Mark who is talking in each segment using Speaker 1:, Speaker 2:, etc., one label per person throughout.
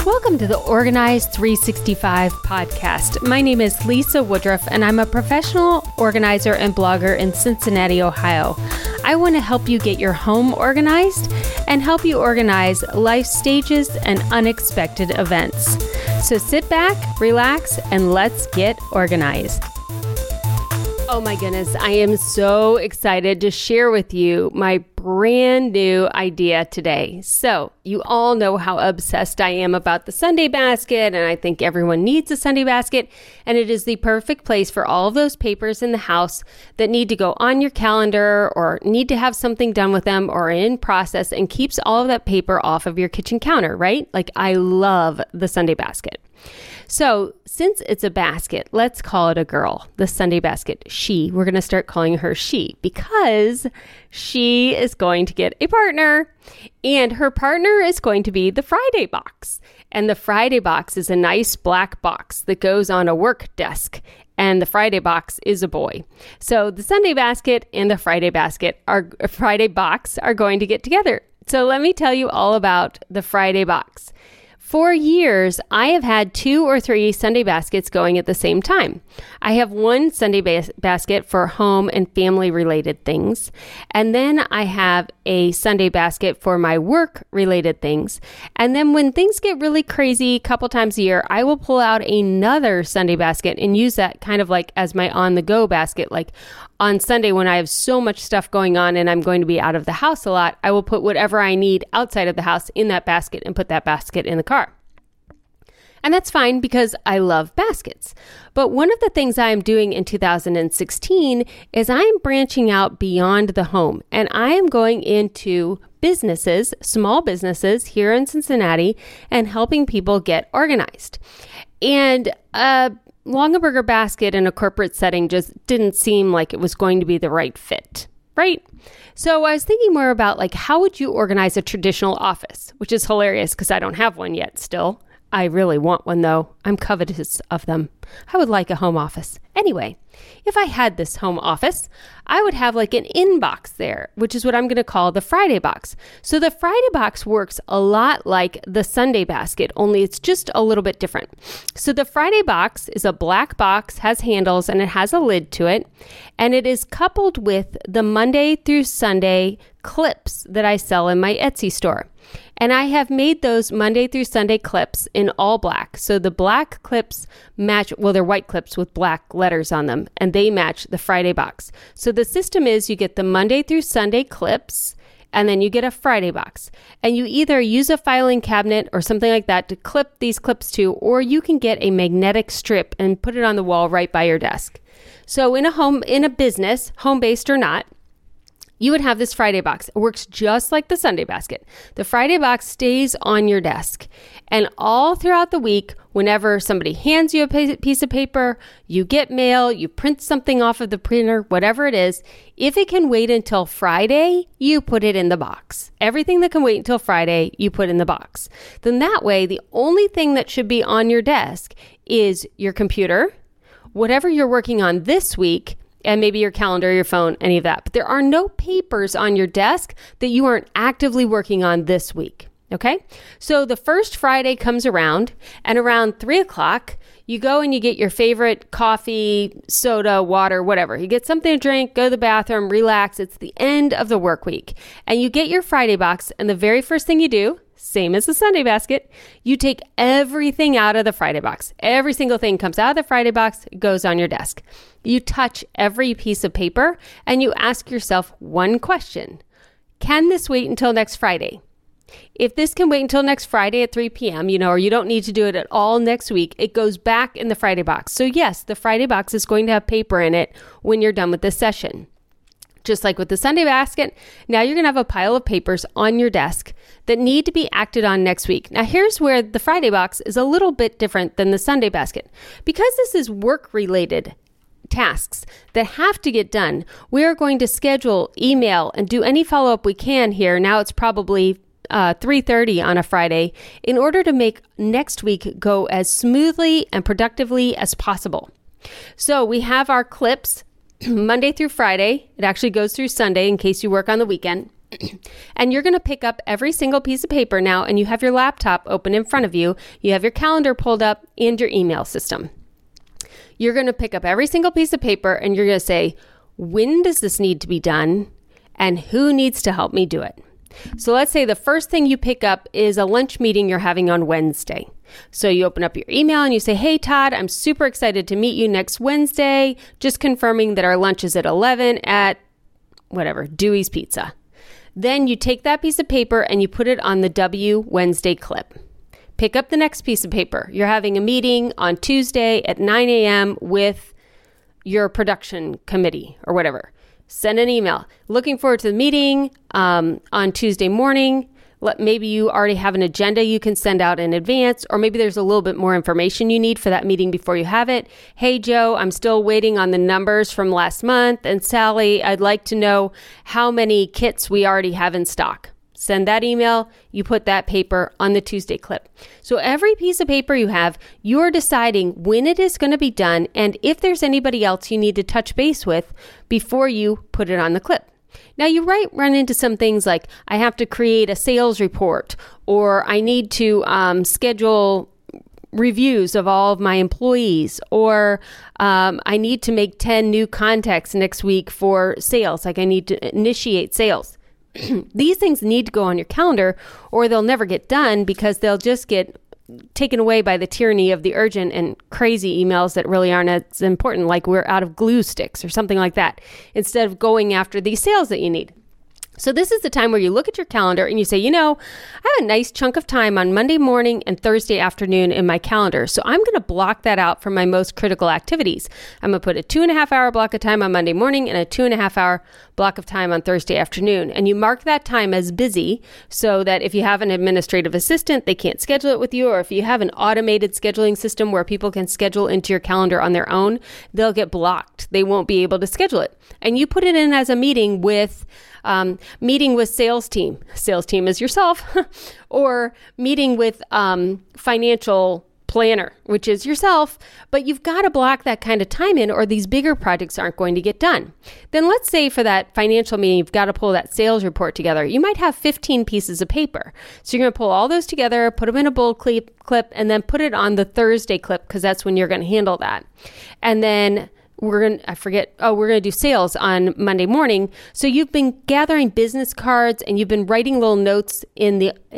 Speaker 1: Welcome to the Organize 365 podcast. My name is Lisa Woodruff, and I'm a professional organizer and blogger in Cincinnati, Ohio. I want to help you get your home organized and help you organize life stages and unexpected events. So sit back, relax, and let's get organized. Oh my goodness, I am so excited to share with you my brand new idea today. So you all know how obsessed I am about the Sunday basket, and I think everyone needs a Sunday basket, and it is the perfect place for all of those papers in the house that need to go on your calendar or need to have something done with them or in process, and keeps all of that paper off of your kitchen counter, right? Like, I love the Sunday basket. So since it's a basket, let's call it a girl, the Sunday basket. We're going to start calling her she, because she is going to get a partner, and her partner is going to be the Friday box. And the Friday box is a nice black box that goes on a work desk, and the Friday box is a boy. So the Sunday basket and the Friday box are going to get together. So let me tell you all about the Friday box. For years, I have had 2 or 3 Sunday baskets going at the same time. I have one Sunday basket for home and family related things. And then I have a Sunday basket for my work related things. And then when things get really crazy a couple times a year, I will pull out another Sunday basket and use that kind of like as my on the go basket. Like on Sunday, when I have so much stuff going on and I'm going to be out of the house a lot, I will put whatever I need outside of the house in that basket and put that basket in the car. And that's fine because I love baskets. But one of the things I'm doing in 2016 is I'm branching out beyond the home, and I am going into businesses, small businesses here in Cincinnati, and helping people get organized. And Longaberger basket in a corporate setting just didn't seem like it was going to be the right fit, right? So I was thinking more about like, how would you organize a traditional office, which is hilarious because I don't have one yet still. I really want one though. I'm covetous of them. I would like a home office. Anyway, if I had this home office, I would have like an inbox there, which is what I'm going to call the Friday box. So the Friday box works a lot like the Sunday basket, only it's just a little bit different. So the Friday box is a black box, has handles, and it has a lid to it. And it is coupled with the Monday through Sunday clips that I sell in my Etsy store. And I have made those Monday through Sunday clips in all black. So the black clips match, well, they're white clips with black letters on them, and they match the Friday box. So the system is you get the Monday through Sunday clips, and then you get a Friday box. And you either use a filing cabinet or something like that to clip these clips to, or you can get a magnetic strip and put it on the wall right by your desk. So in a business, home-based or not, you would have this Friday box. It works just like the Sunday basket. The Friday box stays on your desk. And all throughout the week, whenever somebody hands you a piece of paper, you get mail, you print something off of the printer, whatever it is, if it can wait until Friday, you put it in the box. Everything that can wait until Friday, you put in the box. Then that way, the only thing that should be on your desk is your computer, whatever you're working on this week, and maybe your calendar, your phone, any of that. But there are no papers on your desk that you aren't actively working on this week, okay? So the first Friday comes around, and around 3 o'clock, you go and you get your favorite coffee, soda, water, whatever. You get something to drink, go to the bathroom, relax. It's the end of the work week. And you get your Friday box, and the very first thing you do, same as the Sunday basket, you take everything out of the Friday box. Every single thing comes out of the Friday box, goes on your desk. You touch every piece of paper and you ask yourself one question. Can this wait until next Friday? If this can wait until next Friday at 3 p.m., or you don't need to do it at all next week, it goes back in the Friday box. So yes, the Friday box is going to have paper in it when you're done with this session. Just like with the Sunday basket, now you're going to have a pile of papers on your desk that need to be acted on next week. Now, here's where the Friday box is a little bit different than the Sunday basket. Because this is work-related tasks that have to get done, we are going to schedule, email, and do any follow-up we can here. Now it's probably 3:30 on a Friday in order to make next week go as smoothly and productively as possible. So we have our clips Monday through Friday. It actually goes through Sunday in case you work on the weekend. And you're going to pick up every single piece of paper now, and you have your laptop open in front of you. You have your calendar pulled up and your email system. You're going to pick up every single piece of paper and you're going to say, when does this need to be done? And who needs to help me do it? So let's say the first thing you pick up is a lunch meeting you're having on Wednesday. So you open up your email and you say, hey, Todd, I'm super excited to meet you next Wednesday. Just confirming that our lunch is at 11 at whatever, Dewey's Pizza. Then you take that piece of paper and you put it on the W Wednesday clip. Pick up the next piece of paper. You're having a meeting on Tuesday at 9 a.m. with your production committee or whatever. Send an email. Looking forward to the meeting on Tuesday morning. Maybe you already have an agenda you can send out in advance, or maybe there's a little bit more information you need for that meeting before you have it. Hey, Joe, I'm still waiting on the numbers from last month. And Sally, I'd like to know how many kits we already have in stock. Send that email. You put that paper on the Tuesday clip. So every piece of paper you have, you're deciding when it is going to be done and if there's anybody else you need to touch base with before you put it on the clip. Now, you might run into some things like I have to create a sales report, or I need to schedule reviews of all of my employees, or I need to make 10 new contacts next week for sales, like I need to initiate sales. These things need to go on your calendar or they'll never get done because they'll just get taken away by the tyranny of the urgent and crazy emails that really aren't as important, like we're out of glue sticks or something like that, instead of going after these sales that you need. So this is the time where you look at your calendar and you say, I have a nice chunk of time on Monday morning and Thursday afternoon in my calendar. So I'm going to block that out for my most critical activities. I'm going to put a 2.5-hour block of time on Monday morning and a 2.5-hour block of time on Thursday afternoon. And you mark that time as busy so that if you have an administrative assistant, they can't schedule it with you. Or if you have an automated scheduling system where people can schedule into your calendar on their own, they'll get blocked. They won't be able to schedule it. And you put it in as a meeting with sales team is yourself, or meeting with financial planner, which is yourself, but you've got to block that kind of time in or these bigger projects aren't going to get done. Then let's say for that financial meeting, you've got to pull that sales report together. You might have 15 pieces of paper. So you're going to pull all those together, put them in a bold clip, and then put it on the Thursday clip because that's when you're going to handle that. And then we're going to do sales on Monday morning. So you've been gathering business cards and you've been writing little notes in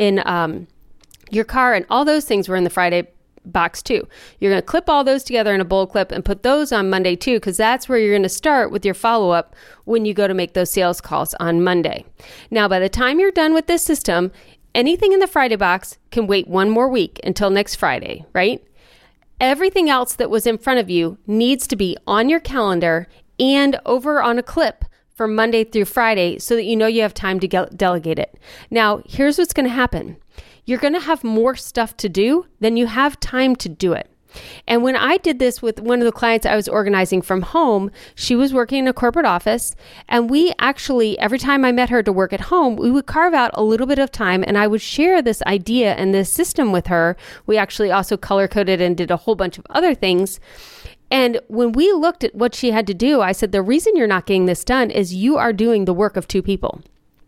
Speaker 1: your car, and all those things were in the Friday box too. You're going to clip all those together in a bold clip and put those on Monday too, because that's where you're going to start with your follow-up when you go to make those sales calls on Monday. Now, by the time you're done with this system, anything in the Friday box can wait one more week until next Friday, right? Everything else that was in front of you needs to be on your calendar and over on a clip for Monday through Friday so that you know you have time to delegate it. Now, here's what's going to happen. You're going to have more stuff to do than you have time to do it. And when I did this with one of the clients I was organizing from home, she was working in a corporate office. And we actually, every time I met her to work at home, we would carve out a little bit of time and I would share this idea and this system with her. We actually also color coded and did a whole bunch of other things. And when we looked at what she had to do, I said, the reason you're not getting this done is you are doing the work of two people.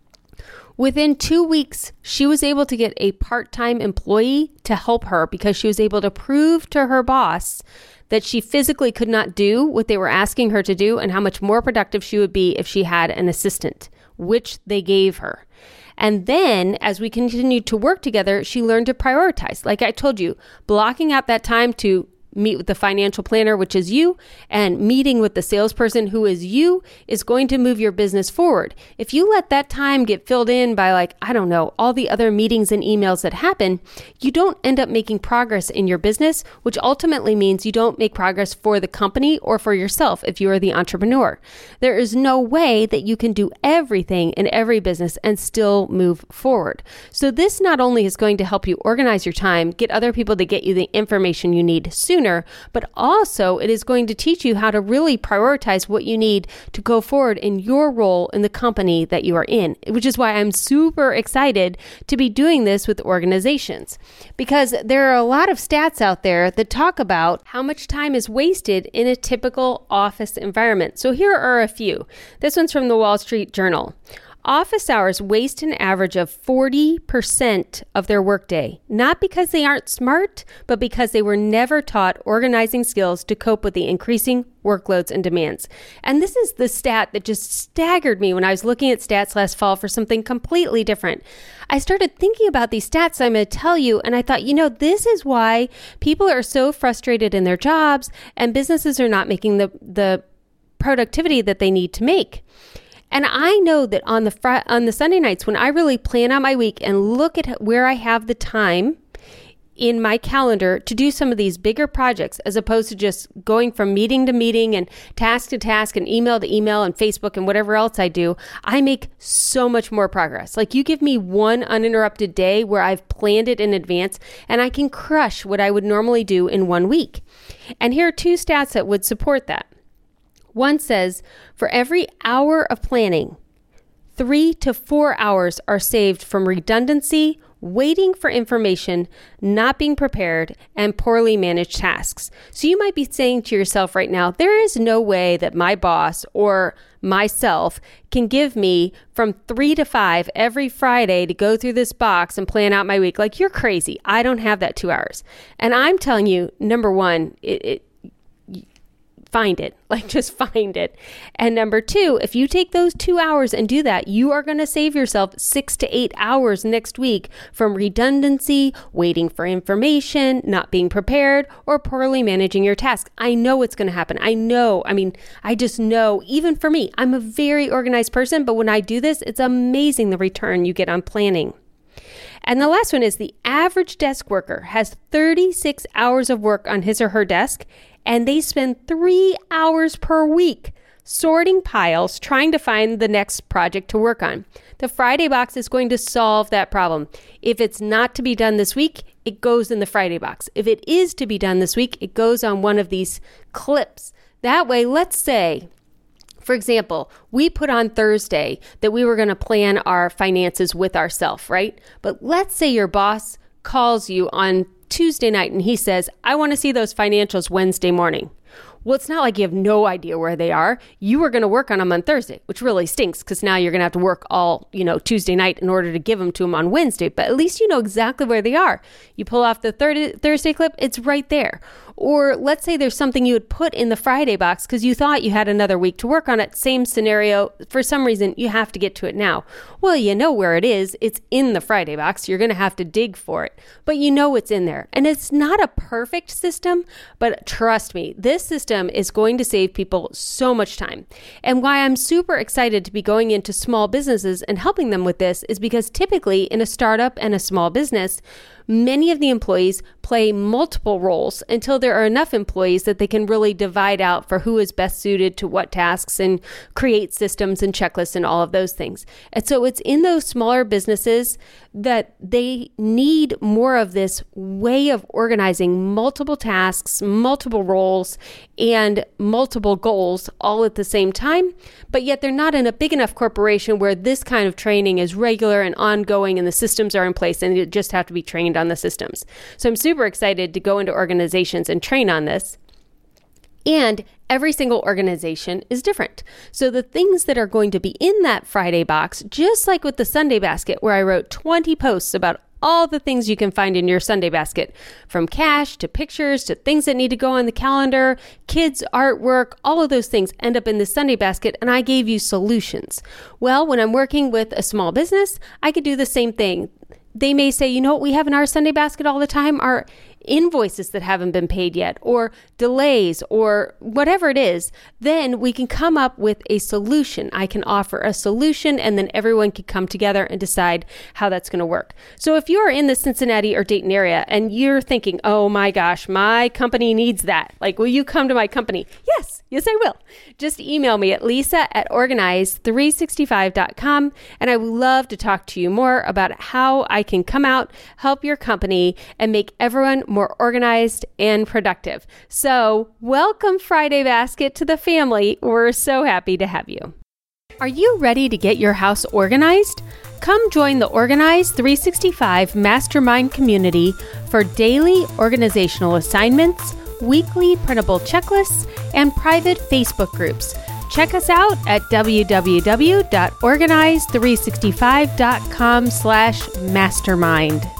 Speaker 1: Within 2 weeks, she was able to get a part-time employee to help her because she was able to prove to her boss that she physically could not do what they were asking her to do and how much more productive she would be if she had an assistant, which they gave her. And then as we continued to work together, she learned to prioritize. Like I told you, blocking out that time to meet with the financial planner, which is you, and meeting with the salesperson, who is you, is going to move your business forward. If you let that time get filled in by all the other meetings and emails that happen, you don't end up making progress in your business, which ultimately means you don't make progress for the company or for yourself if you are the entrepreneur. There is no way that you can do everything in every business and still move forward. So this not only is going to help you organize your time, get other people to get you the information you need sooner, but also it is going to teach you how to really prioritize what you need to go forward in your role in the company that you are in, which is why I'm super excited to be doing this with organizations, because there are a lot of stats out there that talk about how much time is wasted in a typical office environment. So here are a few. This one's from the Wall Street Journal. office hours waste an average of 40% of their workday, not because they aren't smart, but because they were never taught organizing skills to cope with the increasing workloads and demands. And this is the stat that just staggered me when I was looking at stats last fall for something completely different. I started thinking about these stats I'm going to tell you, and I thought, this is why people are so frustrated in their jobs and businesses are not making the productivity that they need to make. And I know that on the Sunday nights when I really plan out my week and look at where I have the time in my calendar to do some of these bigger projects, as opposed to just going from meeting to meeting and task to task and email to email and Facebook and whatever else I do, I make so much more progress. Like, you give me one uninterrupted day where I've planned it in advance and I can crush what I would normally do in 1 week. And here are 2 stats that would support that. One says, for every hour of planning, 3 to 4 hours are saved from redundancy, waiting for information, not being prepared, and poorly managed tasks. So you might be saying to yourself right now, there is no way that my boss or myself can give me from 3 to 5 every Friday to go through this box and plan out my week. Like, you're crazy. I don't have that 2 hours. And I'm telling you, number one, find it. Just find it. And number 2, if you take those 2 hours and do that, you are going to save yourself 6 to 8 hours next week from redundancy, waiting for information, not being prepared, or poorly managing your task. I know it's going to happen. I just know, even for me, I'm a very organized person, but when I do this, it's amazing the return you get on planning. And the last one is the average desk worker has 36 hours of work on his or her desk, and they spend 3 hours per week sorting piles, trying to find the next project to work on. The Friday box is going to solve that problem. If it's not to be done this week, it goes in the Friday box. If it is to be done this week, it goes on one of these clips. That way, let's say, for example, we put on Thursday that we were going to plan our finances with ourselves, right? But let's say your boss calls you on Tuesday night and he says, I want to see those financials Wednesday morning. Well, it's not like you have no idea where they are. You were going to work on them on Thursday, which really stinks because now you're going to have to work all, Tuesday night in order to give them to them on Wednesday. But at least you know exactly where they are. You pull off the Thursday clip, it's right there. Or let's say there's something you would put in the Friday box because you thought you had another week to work on it. Same scenario. For some reason, you have to get to it now. Well, you know where it is. It's in the Friday box. You're going to have to dig for it. But you know it's in there. And it's not a perfect system, but trust me, this system is going to save people so much time. And why I'm super excited to be going into small businesses and helping them with this is because typically in a startup and a small business, many of the employees play multiple roles until there are enough employees that they can really divide out for who is best suited to what tasks and create systems and checklists and all of those things. And so it's in those smaller businesses that they need more of this way of organizing multiple tasks, multiple roles, and multiple goals all at the same time. But yet they're not in a big enough corporation where this kind of training is regular and ongoing and the systems are in place and you just have to be trained on the systems. So I'm super excited to go into organizations and train on this. And every single organization is different. So the things that are going to be in that Friday box, just like with the Sunday basket, where I wrote 20 posts about all the things you can find in your Sunday basket, from cash to pictures to things that need to go on the calendar, kids, artwork, all of those things end up in the Sunday basket, and I gave you solutions. Well, when I'm working with a small business, I could do the same thing. They may say, you know what we have in our Sunday basket all the time are invoices that haven't been paid yet, or delays, or whatever it is. Then we can come up with a solution. I can offer a solution, and then everyone can come together and decide how that's going to work. So if you are in the Cincinnati or Dayton area and you're thinking, oh my gosh, my company needs that. Like, will you come to my company? Yes, I will. Just email me at lisa@organize365.com, and I would love to talk to you more about how I can come out, help your company, and make everyone more organized and productive. So welcome Friday Basket to the family. We're so happy to have you. Are you ready to get your house organized? Come join the Organize 365 Mastermind community for daily organizational assignments, weekly printable checklists, and private Facebook groups. Check us out at www.organize365.com/mastermind.